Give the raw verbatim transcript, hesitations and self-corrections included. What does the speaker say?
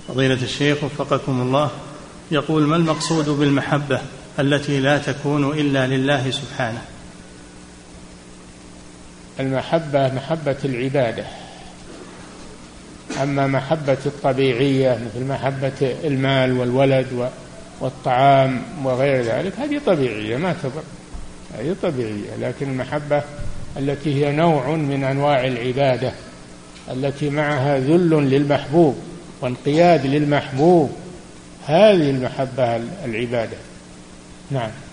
فضيلة الشيخ وفقكم الله، يقول: ما المقصود بالمحبة التي لا تكون إلا لله سبحانه؟ المحبة محبة العبادة، أما محبة الطبيعية مثل محبة المال والولد والطعام وغير ذلك هذه طبيعية ما تضر، هذه طبيعية. لكن المحبة التي هي نوع من أنواع العبادة التي معها ذل للمحبوب وانقياد للمحبوب، هذه المحبة العبادة. نعم.